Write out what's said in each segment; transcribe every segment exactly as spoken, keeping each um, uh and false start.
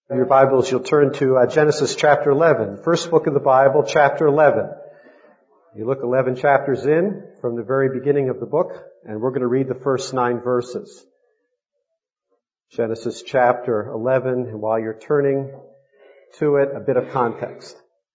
Your Bibles, you'll turn to uh, Genesis chapter eleven, first book of the Bible, chapter eleven. You look eleven chapters in from the very beginning of the book, and we're going to read the first nine verses. Genesis chapter eleven, and while you're turning to it, a bit of context.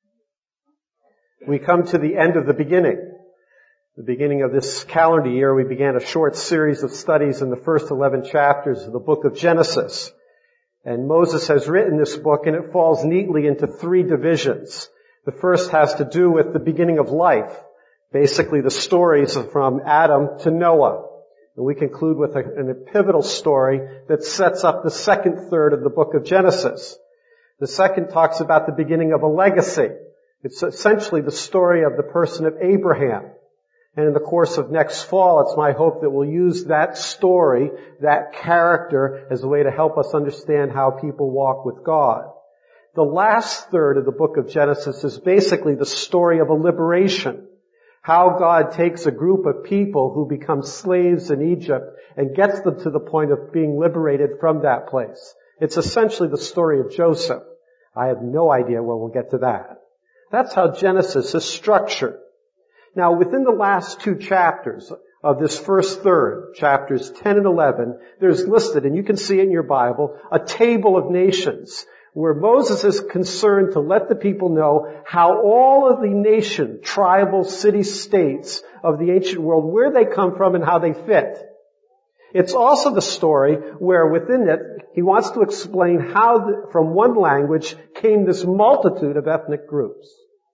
We come to the end of the beginning. The beginning of this calendar year, we began a short series of studies in the first eleven chapters of the book of Genesis. And Moses has written this book, and it falls neatly into three divisions. The first has to do with the beginning of life, basically the stories from Adam to Noah. And we conclude with a, a pivotal story that sets up the second third of the book of Genesis. The second talks about the beginning of a legacy. It's essentially the story of the person of Abraham. And in the course of next fall, it's my hope that we'll use that story, that character, as a way to help us understand how people walk with God. The last third of the book of Genesis is basically the story of a liberation. How God takes a group of people who become slaves in Egypt and gets them to the point of being liberated from that place. It's essentially the story of Joseph. I have no idea when we'll get to that. That's how Genesis is structured. Now, within the last two chapters of this first third, chapters ten and eleven, there's listed, and you can see it in your Bible, a table of nations, where Moses is concerned to let the people know how all of the nation, tribal, city-states of the ancient world, where they come from and how they fit. It's also the story where within it, he wants to explain how the, from one language came this multitude of ethnic groups.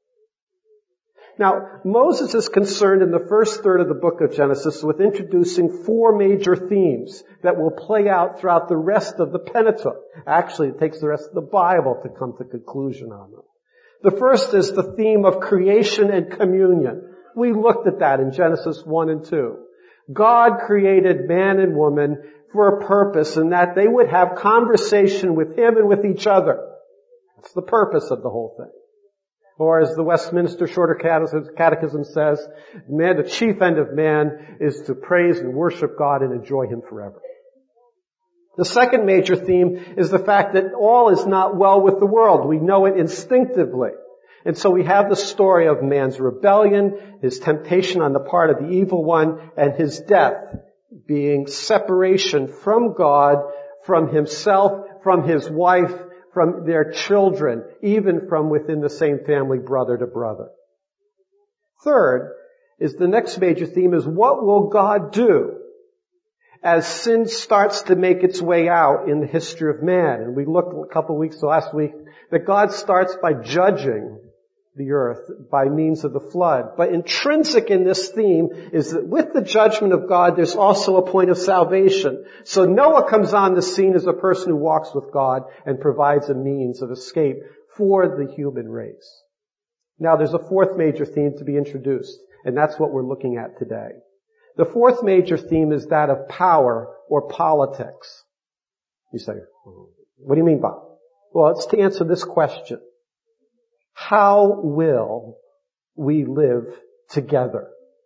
Now, Moses is concerned in the first third of the book of Genesis with introducing four major themes that will play out throughout the rest of the Pentateuch. Actually, it takes the rest of the Bible to come to conclusion on them. The first is the theme of creation and communion. We looked at that in Genesis one and two. God created man and woman for a purpose, and that they would have conversation with Him and with each other. That's the purpose of the whole thing. Or as the Westminster Shorter Catechism says, man, the chief end of man is to praise and worship God and enjoy Him forever. The second major theme is the fact that all is not well with the world. We know it instinctively. And so we have the story of man's rebellion, his temptation on the part of the evil one, and his death being separation from God, from himself, from his wife, from their children, even from within the same family, brother to brother. Third is the next major theme is what will God do as sin starts to make its way out in the history of man? And we looked a couple of weeks last week that God starts by judging the earth by means of the flood. But intrinsic in this theme is that with the judgment of God, there's also a point of salvation. So Noah comes on the scene as a person who walks with God and provides a means of escape for the human race. Now there's a fourth major theme to be introduced, and that's what we're looking at today. The fourth major theme is that of power or politics. You say, what do you mean, Bob? Well, it's to answer this question. How will we live together?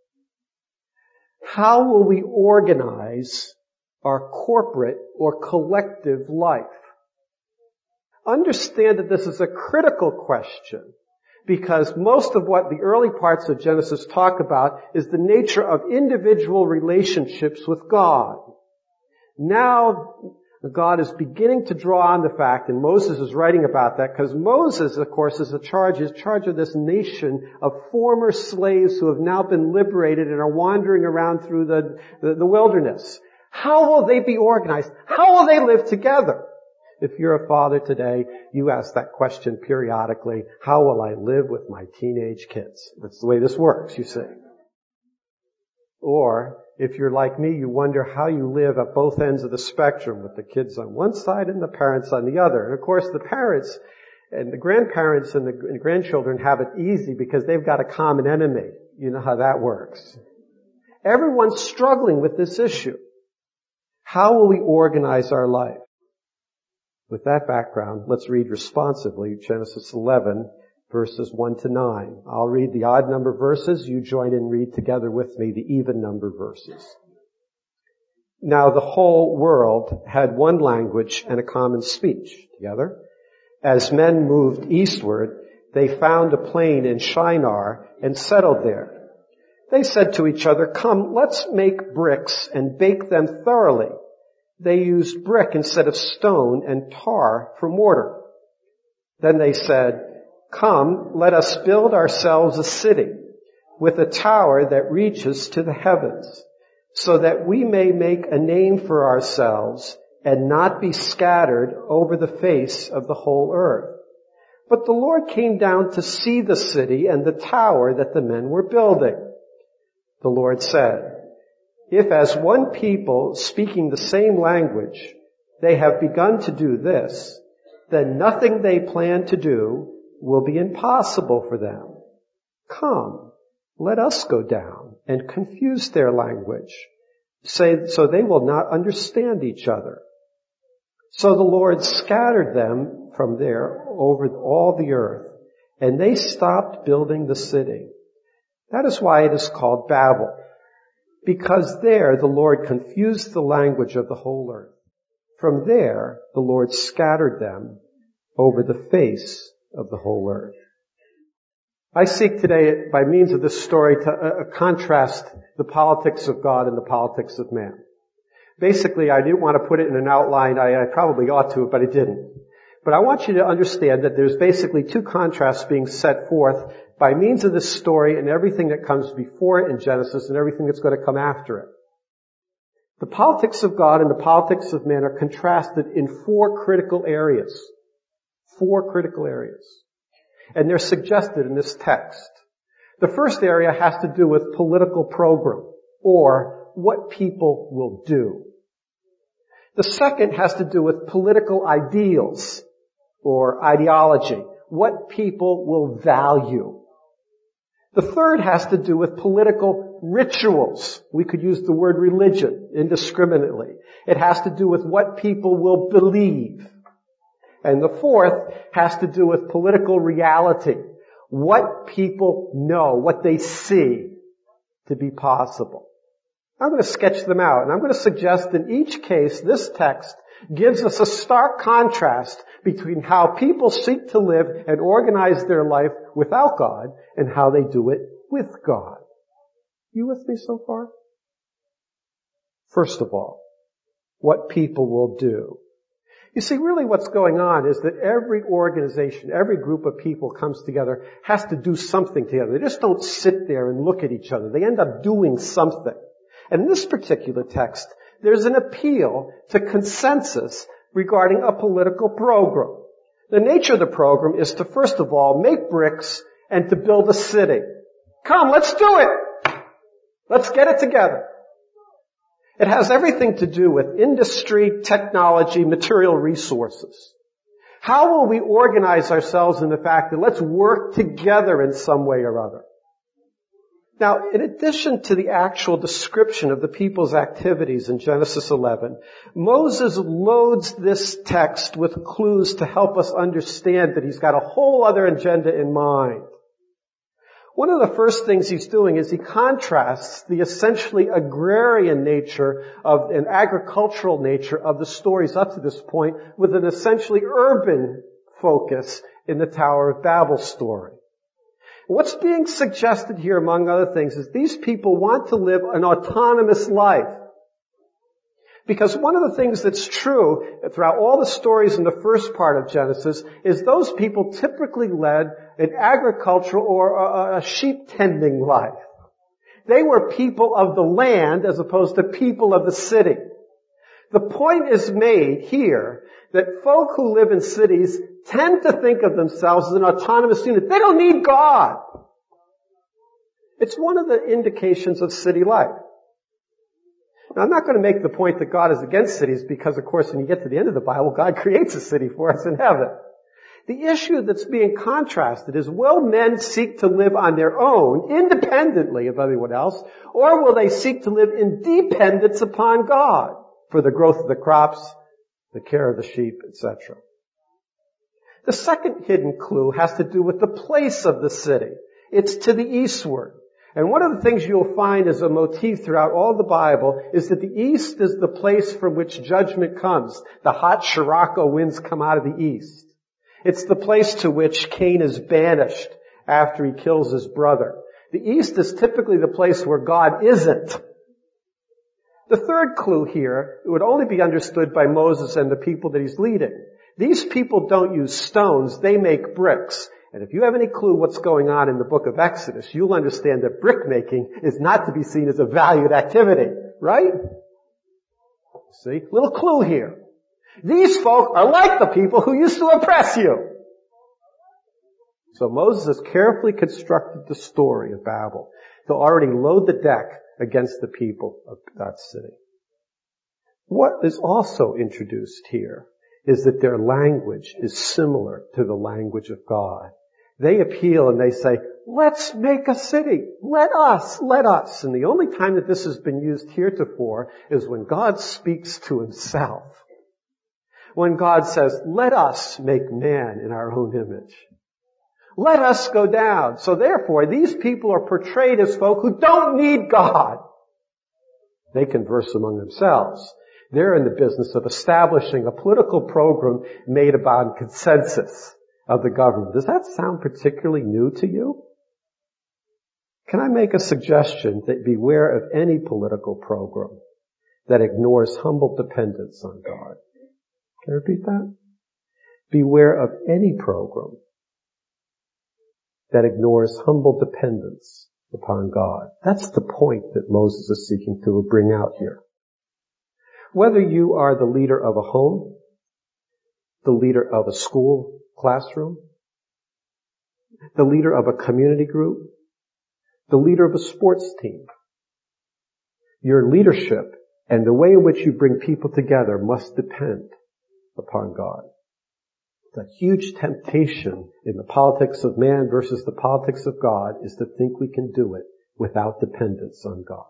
How will we organize our corporate or collective life? Understand that this is a critical question because most of what the early parts of Genesis talk about is the nature of individual relationships with God. Now, God is beginning to draw on the fact, and Moses is writing about that, because Moses, of course, is in charge, is in charge of this nation of former slaves who have now been liberated and are wandering around through the, the, the wilderness. How will they be organized? How will they live together? If you're a father today, you ask that question periodically, how will I live with my teenage kids? That's the way this works, you see. Or, if you're like me, you wonder how you live at both ends of the spectrum with the kids on one side and the parents on the other. And of course, the parents and the grandparents and the grandchildren have it easy because they've got a common enemy. You know how that works. Everyone's struggling with this issue. How will we organize our life? With that background, let's read responsively Genesis eleven, verses one to nine. I'll read the odd number verses. You join in and read together with me the even number verses. Now the whole world had one language and a common speech. Together. As men moved eastward, they found a plain in Shinar and settled there. They said to each other, "Come, let's make bricks and bake them thoroughly." They used brick instead of stone and tar for mortar. Then they said, "Come, let us build ourselves a city with a tower that reaches to the heavens, so that we may make a name for ourselves and not be scattered over the face of the whole earth." But the Lord came down to see the city and the tower that the men were building. The Lord said, "If as one people speaking the same language, they have begun to do this, then nothing they plan to do will be impossible for them. Come, let us go down and confuse their language, say, so they will not understand each other." So the Lord scattered them from there over all the earth, and they stopped building the city. That is why it is called Babel, because there the Lord confused the language of the whole earth. From there, the Lord scattered them over the face of the whole earth. I seek today, by means of this story, to uh, contrast the politics of God and the politics of man. Basically, I didn't want to put it in an outline. I, I probably ought to, but I didn't. But I want you to understand that there's basically two contrasts being set forth by means of this story and everything that comes before it in Genesis and everything that's going to come after it. The politics of God and the politics of man are contrasted in four critical areas. Four critical areas. And they're suggested in this text. The first area has to do with political program, or what people will do. The second has to do with political ideals, or ideology, what people will value. The third has to do with political rituals. We could use the word religion indiscriminately. It has to do with what people will believe. And the fourth has to do with political reality, what people know, what they see to be possible. I'm going to sketch them out, and I'm going to suggest in each case this text gives us a stark contrast between how people seek to live and organize their life without God and how they do it with God. You with me so far? First of all, what people will do. You see, really what's going on is that every organization, every group of people comes together, has to do something together. They just don't sit there and look at each other. They end up doing something. And in this particular text, there's an appeal to consensus regarding a political program. The nature of the program is to, first of all, make bricks and to build a city. Come, let's do it! Let's get it together. It has everything to do with industry, technology, material resources. How will we organize ourselves in the fact that let's work together in some way or other? Now, in addition to the actual description of the people's activities in Genesis eleven, Moses loads this text with clues to help us understand that he's got a whole other agenda in mind. One of the first things he's doing is he contrasts the essentially agrarian nature of an agricultural nature of the stories up to this point with an essentially urban focus in the Tower of Babel story. What's being suggested here, among other things, is these people want to live an autonomous life. Because one of the things that's true throughout all the stories in the first part of Genesis is those people typically led an agricultural or a sheep-tending life. They were people of the land as opposed to people of the city. The point is made here that folk who live in cities tend to think of themselves as an autonomous unit. They don't need God. It's one of the indications of city life. Now, I'm not going to make the point that God is against cities because, of course, when you get to the end of the Bible, God creates a city for us in heaven. The issue that's being contrasted is, will men seek to live on their own, independently of everyone else, or will they seek to live in dependence upon God for the growth of the crops, the care of the sheep, et cetera? The second hidden clue has to do with the place of the city. It's to the eastward. And one of the things you'll find as a motif throughout all the Bible is that the east is the place from which judgment comes. The hot Scirocco winds come out of the east. It's the place to which Cain is banished after he kills his brother. The east is typically the place where God isn't. The third clue here would only be understood by Moses and the people that he's leading. These people don't use stones, they make bricks. And if you have any clue what's going on in the book of Exodus, you'll understand that brick making is not to be seen as a valued activity, right? See? Little clue here. These folk are like the people who used to oppress you. So Moses has carefully constructed the story of Babel to already load the deck against the people of that city. What is also introduced here is that their language is similar to the language of God. They appeal and they say, let's make a city. Let us, let us. And the only time that this has been used heretofore is when God speaks to himself. When God says, let us make man in our own image. Let us go down. So therefore, these people are portrayed as folk who don't need God. They converse among themselves. They're in the business of establishing a political program made about consensus of the government. Does that sound particularly new to you? Can I make a suggestion that beware of any political program that ignores humble dependence on God? Can I repeat that? Beware of any program that ignores humble dependence upon God. That's the point that Moses is seeking to bring out here. Whether you are the leader of a home, the leader of a school classroom, the leader of a community group, the leader of a sports team, your leadership and the way in which you bring people together must depend upon God. The huge temptation in the politics of man versus the politics of God is to think we can do it without dependence on God.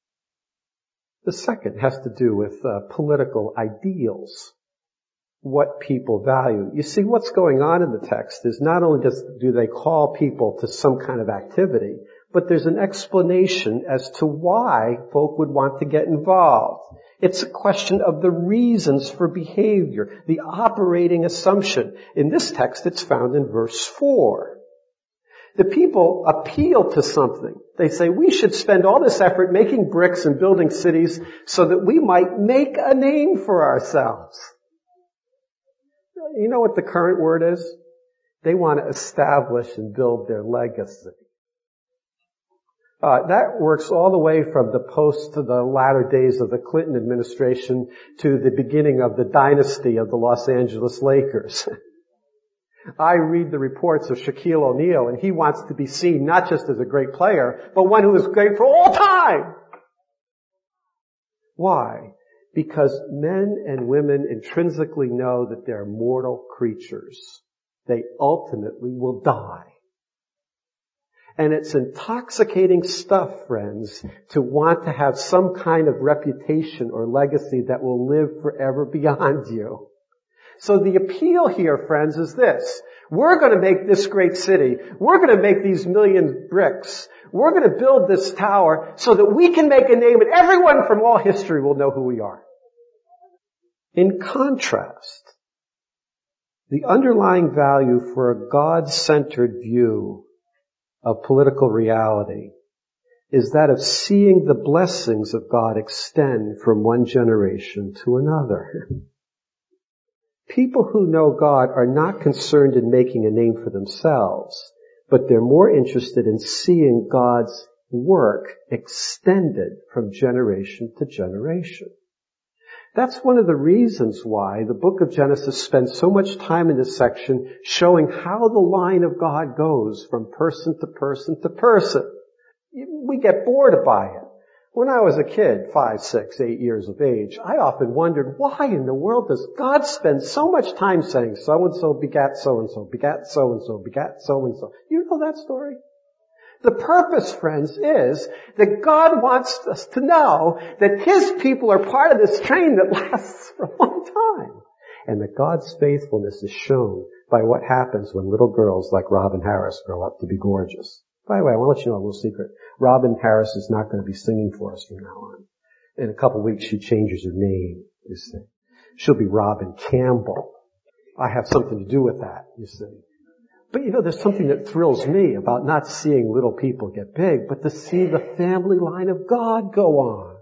The second has to do with uh, political ideals, what people value. You see, what's going on in the text is not only does, do they call people to some kind of activity, but there's an explanation as to why folk would want to get involved. It's a question of the reasons for behavior, the operating assumption. In this text, it's found in verse four. The people appeal to something. They say, we should spend all this effort making bricks and building cities so that we might make a name for ourselves. You know what the current word is? They want to establish and build their legacy. Uh, that works all the way from the post to the latter days of the Clinton administration to the beginning of the dynasty of the Los Angeles Lakers. I read the reports of Shaquille O'Neal, and he wants to be seen not just as a great player, but one who is great for all time. Why? Because men and women intrinsically know that they're mortal creatures. They ultimately will die. And it's intoxicating stuff, friends, to want to have some kind of reputation or legacy that will live forever beyond you. So the appeal here, friends, is this. We're going to make this great city. We're going to make these million bricks. We're going to build this tower so that we can make a name and everyone from all history will know who we are. In contrast, the underlying value for a God-centered view of political reality is that of seeing the blessings of God extend from one generation to another. People who know God are not concerned in making a name for themselves, but they're more interested in seeing God's work extended from generation to generation. That's one of the reasons why the book of Genesis spends so much time in this section showing how the line of God goes from person to person to person. We get bored by it. When I was a kid, five, six, eight years of age, I often wondered, why in the world does God spend so much time saying so-and-so begat so-and-so, begat so-and-so, begat so-and-so? You know that story? The purpose, friends, is that God wants us to know that His people are part of this train that lasts for a long time. And that God's faithfulness is shown by what happens when little girls like Robin Harris grow up to be gorgeous. By the way, I want to let you know a little secret. Robin Harris is not going to be singing for us from now on. In a couple of weeks, she changes her name, you see. She'll be Robin Campbell. I have something to do with that, you see. But you know, there's something that thrills me about not seeing little people get big, but to see the family line of God go on.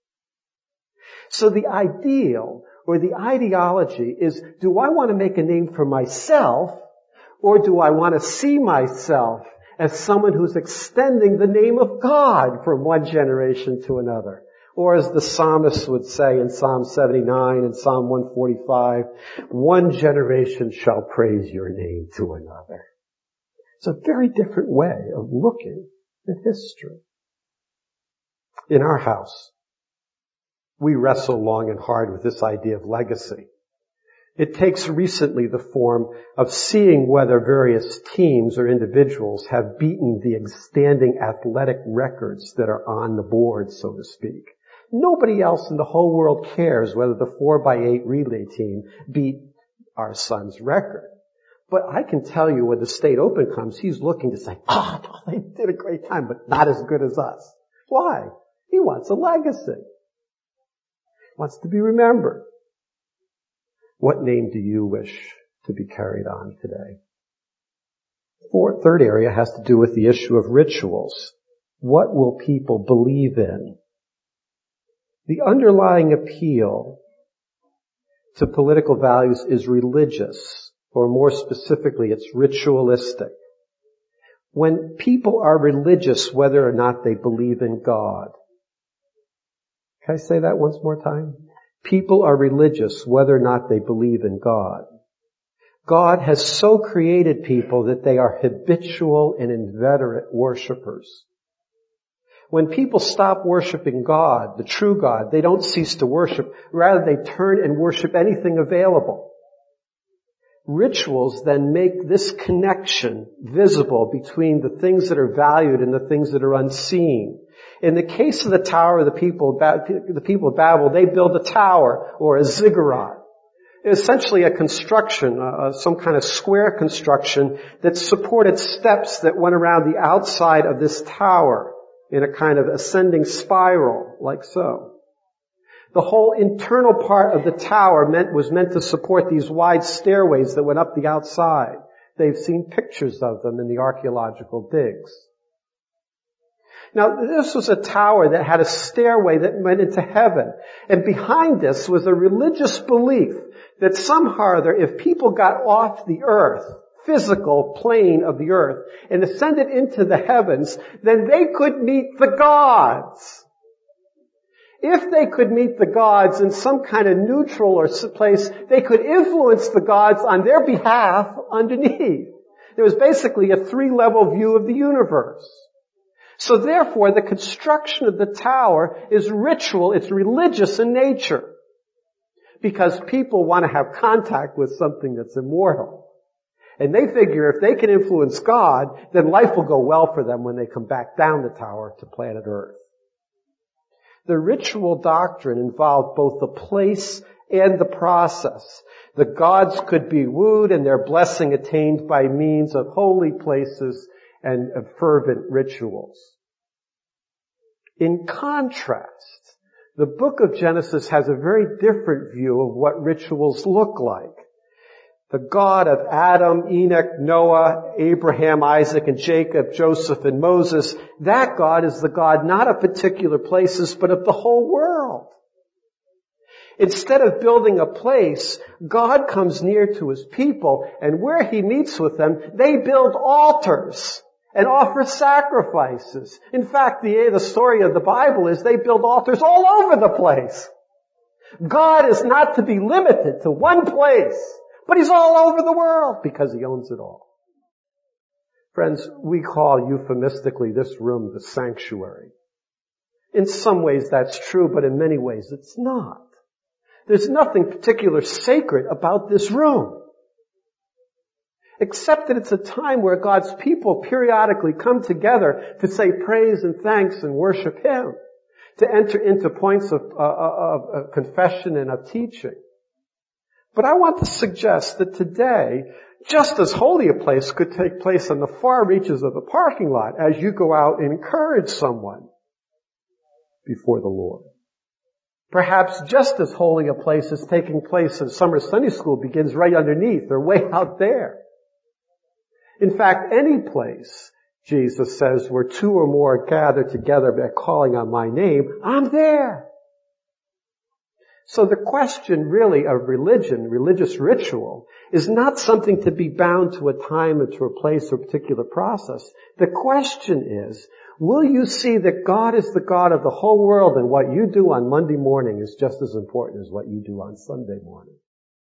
So the ideal or the ideology is, do I want to make a name for myself, or do I want to see myself as someone who's extending the name of God from one generation to another? Or as the psalmist would say in Psalm seventy-nine and Psalm one forty-five, one generation shall praise your name to another. It's a very different way of looking at history. In our house, we wrestle long and hard with this idea of legacy. It takes recently the form of seeing whether various teams or individuals have beaten the standing athletic records that are on the board, so to speak. Nobody else in the whole world cares whether the four by eight relay team beat our son's record. But I can tell you when the state open comes, he's looking to say, oh, they did a great time, but not as good as us. Why? He wants a legacy. Wants to be remembered. What name do you wish to be carried on today? Fourth, third area has to do with the issue of rituals. What will people believe in? The underlying appeal to political values is religious, or more specifically, it's ritualistic. When people are religious, whether or not they believe in God. Can I say that once more time? People are religious whether or not they believe in God. God has so created people that they are habitual and inveterate worshipers. When people stop worshiping God, the true God, they don't cease to worship. Rather, they turn and worship anything available. Rituals then make this connection visible between the things that are valued and the things that are unseen. In the case of the Tower of the people, the people of Babel, they build a tower or a ziggurat. Essentially a construction, uh, some kind of square construction that supported steps that went around the outside of this tower in a kind of ascending spiral, like so. The whole internal part of the tower meant, was meant to support these wide stairways that went up the outside. They've seen pictures of them in the archaeological digs. Now, this was a tower that had a stairway that went into heaven. And behind this was a religious belief that somehow or other, if people got off the earth, physical plane of the earth, and ascended into the heavens, then they could meet the gods. If they could meet the gods in some kind of neutral or place, they could influence the gods on their behalf underneath. There was basically a three-level view of the universe. So therefore, the construction of the tower is ritual, it's religious in nature. Because people want to have contact with something that's immortal. And they figure if they can influence God, then life will go well for them when they come back down the tower to planet Earth. The ritual doctrine involved both the place and the process. The gods could be wooed and their blessing attained by means of holy places and of fervent rituals. In contrast, the book of Genesis has a very different view of what rituals look like. The God of Adam, Enoch, Noah, Abraham, Isaac, and Jacob, Joseph, and Moses, that God is the God not of particular places, but of the whole world. Instead of building a place, God comes near to His people, and where He meets with them, they build altars and offer sacrifices. In fact, the, the story of the Bible is they build altars all over the place. God is not to be limited to one place, but He's all over the world because He owns it all. Friends, we call euphemistically this room the sanctuary. In some ways that's true, but in many ways it's not. There's nothing particular sacred about this room. Except that it's a time where God's people periodically come together to say praise and thanks and worship Him, to enter into points of, uh, of, of confession and of teaching. But I want to suggest that today, just as holy a place could take place on the far reaches of the parking lot as you go out and encourage someone before the Lord. Perhaps just as holy a place is taking place as summer Sunday school begins right underneath or way out there. In fact, any place, Jesus says, where two or more gather together by calling on my name, I'm there. So the question really of religion, religious ritual, is not something to be bound to a time or to a place or a particular process. The question is, will you see that God is the God of the whole world and what you do on Monday morning is just as important as what you do on Sunday morning?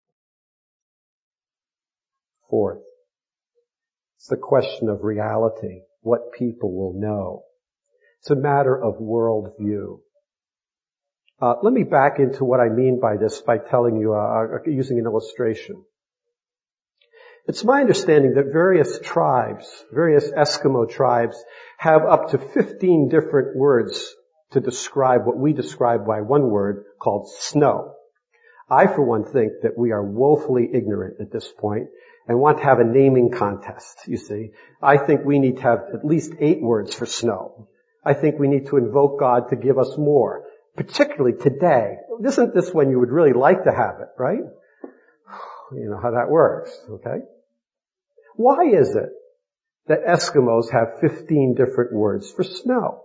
Fourth, it's the question of reality, what people will know. It's a matter of worldview. Uh, let me back into what I mean by this by telling you, uh, using an illustration. It's my understanding that various tribes, various Eskimo tribes, have up to fifteen different words to describe what we describe by one word called snow. I, for one, think that we are woefully ignorant at this point and want to have a naming contest, you see. I think we need to have at least eight words for snow. I think we need to invoke God to give us more. Particularly today. Isn't this when you would really like to have it, right? You know how that works, okay? Why is it that Eskimos have fifteen different words for snow?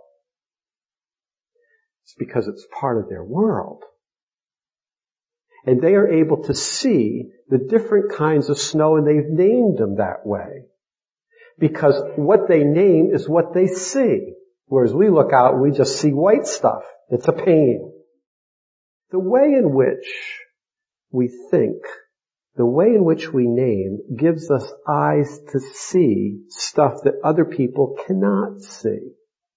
It's because it's part of their world. And they are able to see the different kinds of snow, and they've named them that way. Because what they name is what they see. Whereas we look out and we just see white stuff. It's a pain. The way in which we think, the way in which we name, gives us eyes to see stuff that other people cannot see.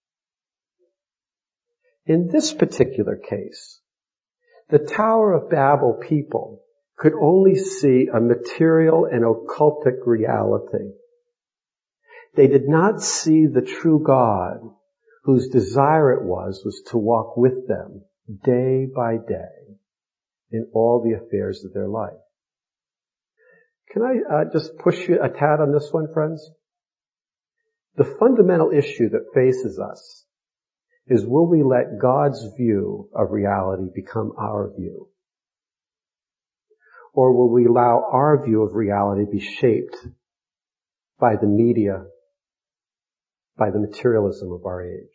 In this particular case, the Tower of Babel people could only see a material and occultic reality. They did not see the true God, whose desire it was, was to walk with them day by day in all the affairs of their life. Can I uh, just push you a tad on this one, friends? The fundamental issue that faces us is, will we let God's view of reality become our view? Or will we allow our view of reality be shaped by the media, by the materialism of our age?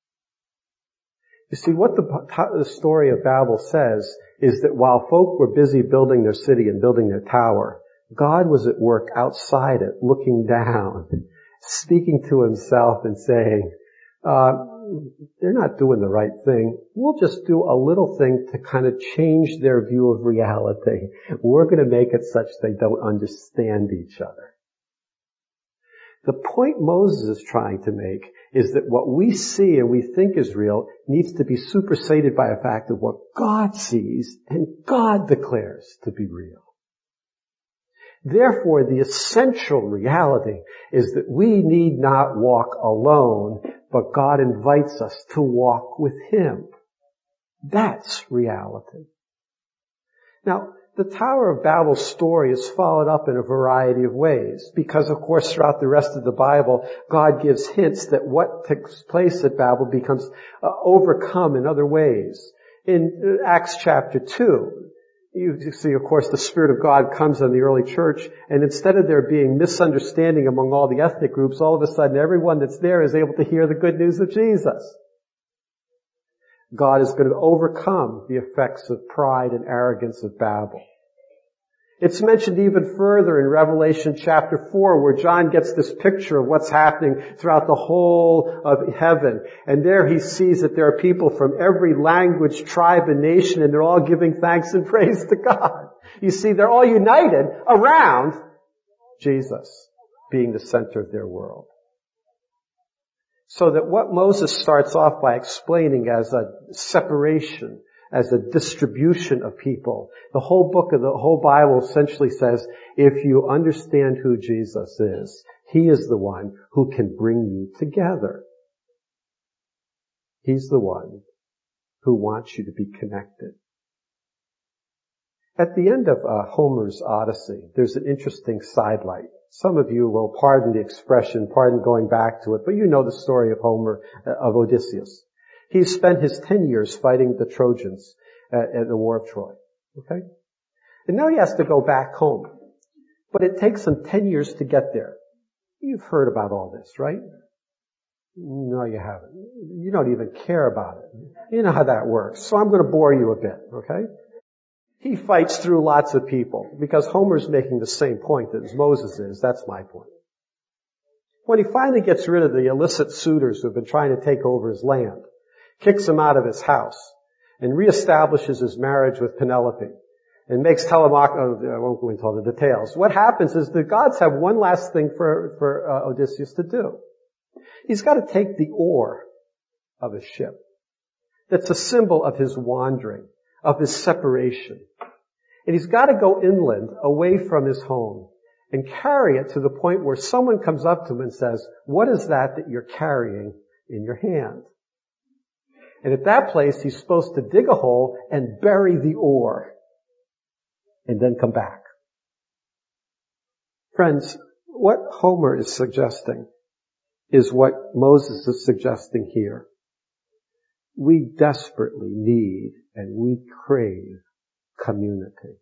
You see, what the, the story of Babel says is that while folk were busy building their city and building their tower, God was at work outside it, looking down, speaking to himself and saying, uh, they're not doing the right thing. We'll just do a little thing to kind of change their view of reality. We're going to make it such they don't understand each other. The point Moses is trying to make is that what we see and we think is real needs to be superseded by a fact of what God sees and God declares to be real. Therefore, the essential reality is that we need not walk alone, but God invites us to walk with Him. That's reality. Now, the Tower of Babel story is followed up in a variety of ways, because of course throughout the rest of the Bible, God gives hints that what takes place at Babel becomes uh, overcome in other ways. In Acts chapter two, you see, of course, the Spirit of God comes on the early church, and instead of there being misunderstanding among all the ethnic groups, all of a sudden everyone that's there is able to hear the good news of Jesus. God is going to overcome the effects of pride and arrogance of Babel. It's mentioned even further in Revelation chapter four, where John gets this picture of what's happening throughout the whole of heaven. And there he sees that there are people from every language, tribe, and nation, and they're all giving thanks and praise to God. You see, they're all united around Jesus being the center of their world. So that what Moses starts off by explaining as a separation, as a distribution of people, the whole book of the whole Bible essentially says, if you understand who Jesus is, He is the one who can bring you together. He's the one who wants you to be connected. At the end of uh, Homer's Odyssey, there's an interesting sidelight. Some of you will pardon the expression, pardon going back to it, but you know the story of Homer, uh, of Odysseus. He spent his ten years fighting the Trojans, at, at the War of Troy. Okay? And now he has to go back home. But it takes him ten years to get there. You've heard about all this, right? No, you haven't. You don't even care about it. You know how that works. So I'm going to bore you a bit, okay? He fights through lots of people because Homer's making the same point as Moses is. That's my point. When he finally gets rid of the illicit suitors who have been trying to take over his land, kicks him out of his house, and reestablishes his marriage with Penelope, and makes Telemachus, oh, I won't go into all the details. What happens is the gods have one last thing for, for uh, Odysseus to do. He's got to take the oar of his ship. That's a symbol of his wandering, of his separation. And he's got to go inland, away from his home, and carry it to the point where someone comes up to him and says, what is that that you're carrying in your hand? And at that place, he's supposed to dig a hole and bury the oar, and then come back. Friends, what Homer is suggesting is what Moses is suggesting here. We desperately need and we crave community.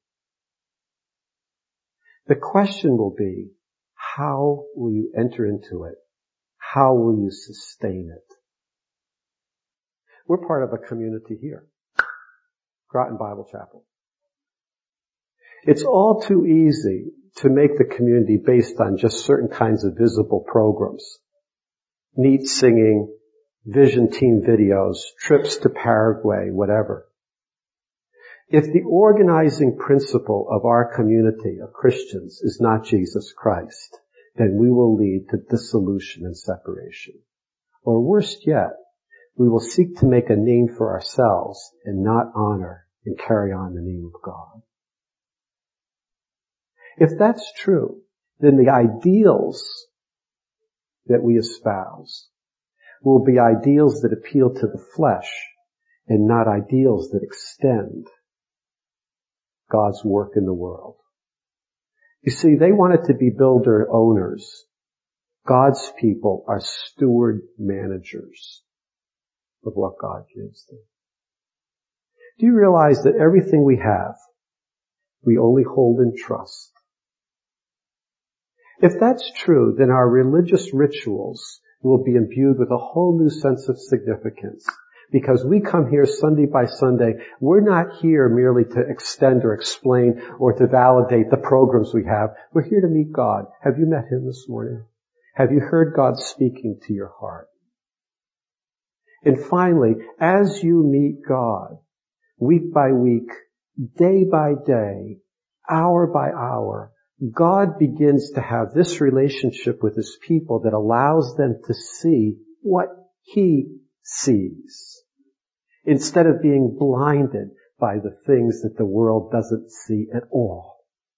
The question will be, how will you enter into it? How will you sustain it? We're part of a community here, Groton Bible Chapel. It's all too easy to make the community based on just certain kinds of visible programs. Neat singing, vision team videos, trips to Paraguay, whatever. If the organizing principle of our community of Christians is not Jesus Christ, then we will lead to dissolution and separation. Or worse yet, we will seek to make a name for ourselves and not honor and carry on the name of God. If that's true, then the ideals that we espouse will be ideals that appeal to the flesh and not ideals that extend God's work in the world. You see, they wanted to be builder owners. God's people are steward managers of what God gives them. Do you realize that everything we have, we only hold in trust? If that's true, then our religious rituals will be imbued with a whole new sense of significance. Because we come here Sunday by Sunday, we're not here merely to extend or explain or to validate the programs we have. We're here to meet God. Have you met Him this morning? Have you heard God speaking to your heart? And finally, as you meet God, week by week, day by day, hour by hour, God begins to have this relationship with His people that allows them to see what He sees, instead of being blinded by the things that the world doesn't see at all.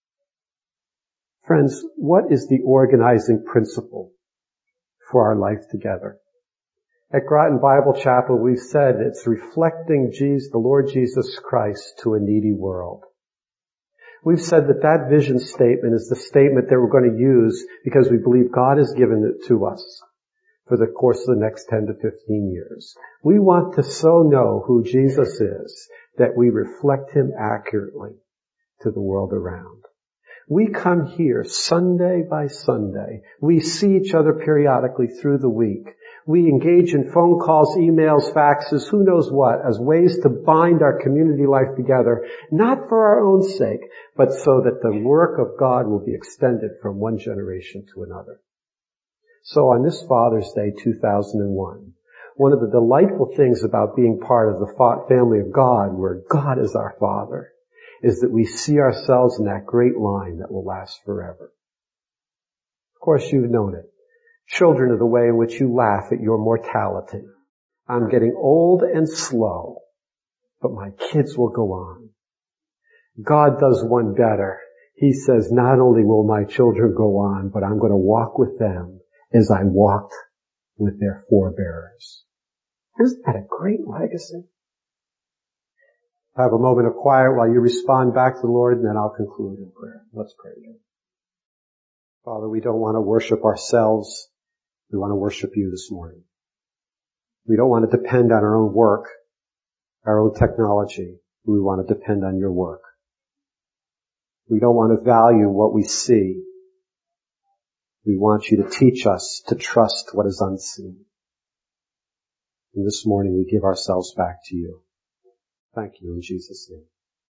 Friends, what is the organizing principle for our life together? At Groton Bible Chapel, we've said it's reflecting Jesus, the Lord Jesus Christ to a needy world. We've said that that vision statement is the statement that we're going to use because we believe God has given it to us for the course of the next ten to fifteen years. We want to so know who Jesus is that we reflect Him accurately to the world around. We come here Sunday by Sunday. We see each other periodically through the week. We engage in phone calls, emails, faxes, who knows what, as ways to bind our community life together, not for our own sake, but so that the work of God will be extended from one generation to another. So on this Father's Day two thousand one, one of the delightful things about being part of the family of God, where God is our Father, is that we see ourselves in that great line that will last forever. Of course, you've known it. Children are the way in which you laugh at your mortality. I'm getting old and slow, but my kids will go on. God does one better. He says, not only will my children go on, but I'm going to walk with them as I walked with their forebearers. Isn't that a great legacy? I have a moment of quiet while you respond back to the Lord, and then I'll conclude in prayer. Let's pray again. Father, we don't want to worship ourselves. We want to worship you this morning. We don't want to depend on our own work, our own technology. We want to depend on your work. We don't want to value what we see. We want you to teach us to trust what is unseen. And this morning we give ourselves back to you. Thank you in Jesus' name.